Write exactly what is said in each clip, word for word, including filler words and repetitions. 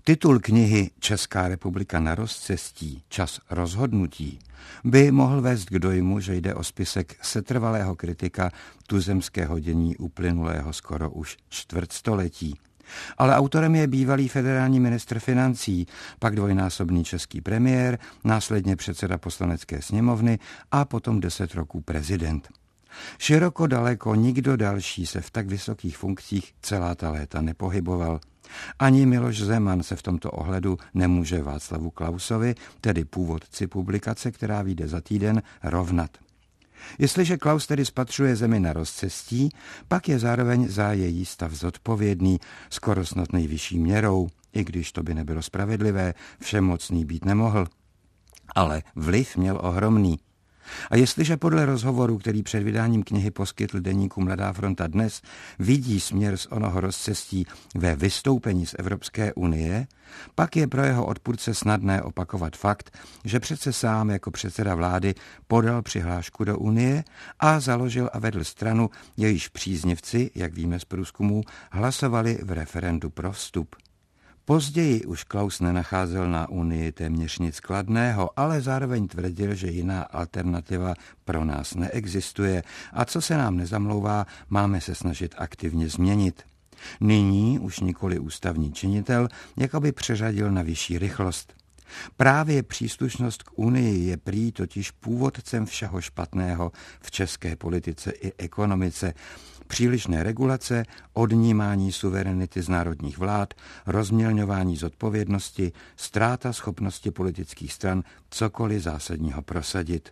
Titul knihy Česká republika na rozcestí, čas rozhodnutí by mohl vést k dojmu, že jde o spisek setrvalého kritika tuzemského dění uplynulého skoro už čtvrtstoletí. Ale autorem je bývalý federální ministr financí, pak dvojnásobný český premiér, následně předseda Poslanecké sněmovny a potom deset roků prezident. Široko daleko nikdo další se v tak vysokých funkcích celá ta léta nepohyboval. Ani Miloš Zeman se v tomto ohledu nemůže Václavu Klausovi, tedy původci publikace, která vyjde za týden, rovnat. Jestliže Klaus tedy spatřuje zemi na rozcestí, pak je zároveň za její stav zodpovědný, skoro snad nejvyšší měrou, i když to by nebylo spravedlivé, všemocný být nemohl. Ale vliv měl ohromný. A jestliže podle rozhovoru, který před vydáním knihy poskytl deníku Mladá fronta Dnes, vidí směr z onoho rozcestí ve vystoupení z Evropské unie, pak je pro jeho odpůrce snadné opakovat fakt, že přece sám jako předseda vlády podal přihlášku do unie a založil a vedl stranu, jejíž příznivci, jak víme z průzkumů, hlasovali v referendu pro vstup. Později už Klaus nenacházel na unii téměř nic kladného, ale zároveň tvrdil, že jiná alternativa pro nás neexistuje a co se nám nezamlouvá, máme se snažit aktivně změnit. Nyní už nikoli ústavní činitel, jakoby přeřadil na vyšší rychlost. Právě příslušnost k unii je prý totiž původcem všeho špatného v české politice i ekonomice. Přílišné regulace, odnímání suverenity z národních vlád, rozmělňování zodpovědnosti, ztráta schopnosti politických stran cokoliv zásadního prosadit.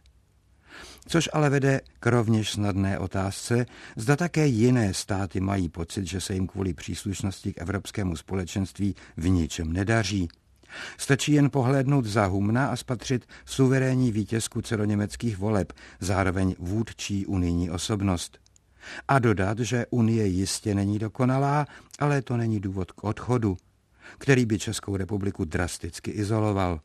Což ale vede k rovněž snadné otázce, zda také jiné státy mají pocit, že se jim kvůli příslušnosti k Evropskému společenství v ničem nedaří. Stačí jen pohlédnout za humna a spatřit suverénní vítězku celoněmeckých voleb, zároveň vůdčí unijní osobnost. A dodat, že unie jistě není dokonalá, ale to není důvod k odchodu, který by Českou republiku drasticky izoloval.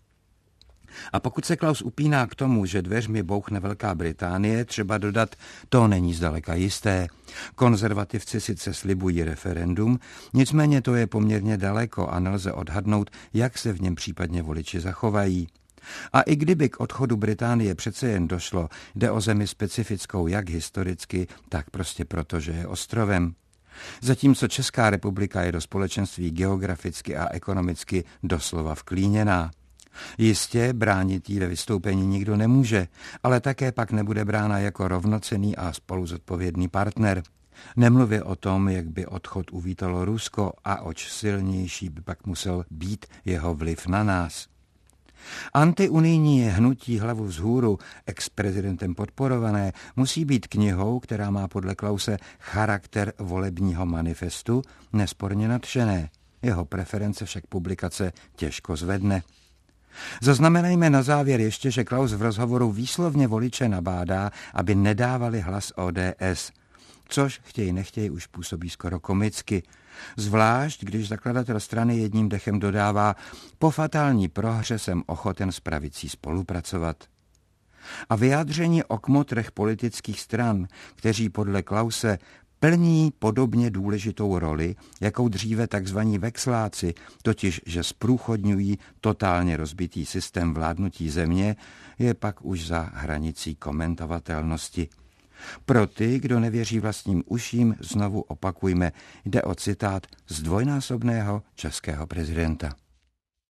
A pokud se Klaus upíná k tomu, že dveřmi bouchne Velká Británie, třeba dodat, to není zdaleka jisté. Konzervativci sice slibují referendum, nicméně to je poměrně daleko a nelze odhadnout, jak se v něm případně voliči zachovají. A i kdyby k odchodu Británie přece jen došlo, jde o zemi specifickou jak historicky, tak prostě proto, že je ostrovem. Zatímco Česká republika je do společenství geograficky a ekonomicky doslova vklíněná. Jistě bránit jí ve vystoupení nikdo nemůže, ale také pak nebude brána jako rovnocenný a spoluzodpovědný partner. Nemluvě o tom, jak by odchod uvítalo Rusko a oč silnější by pak musel být jeho vliv na nás. Antiunijní hnutí Hlavu vzhůru, ex-prezidentem podporované, musí být knihou, která má podle Klause charakter volebního manifestu, nesporně nadšené. Jeho preference však publikace těžko zvedne. Zaznamenejme na závěr ještě, že Klaus v rozhovoru výslovně voliče nabádá, aby nedávali hlas O D S, což chtějí nechtějí už působí skoro komicky. Zvlášť, když zakladatel strany jedním dechem dodává, po fatální prohře jsem ochoten s pravicí spolupracovat. A vyjádření o kmotrech politických stran, kteří podle Klause plní podobně důležitou roli, jakou dříve takzvaní vexláci, totiž že zprůchodňují totálně rozbitý systém vládnutí země, je pak už za hranicí komentovatelnosti. Pro ty, kdo nevěří vlastním uším, znovu opakujme, jde o citát z dvojnásobného českého prezidenta.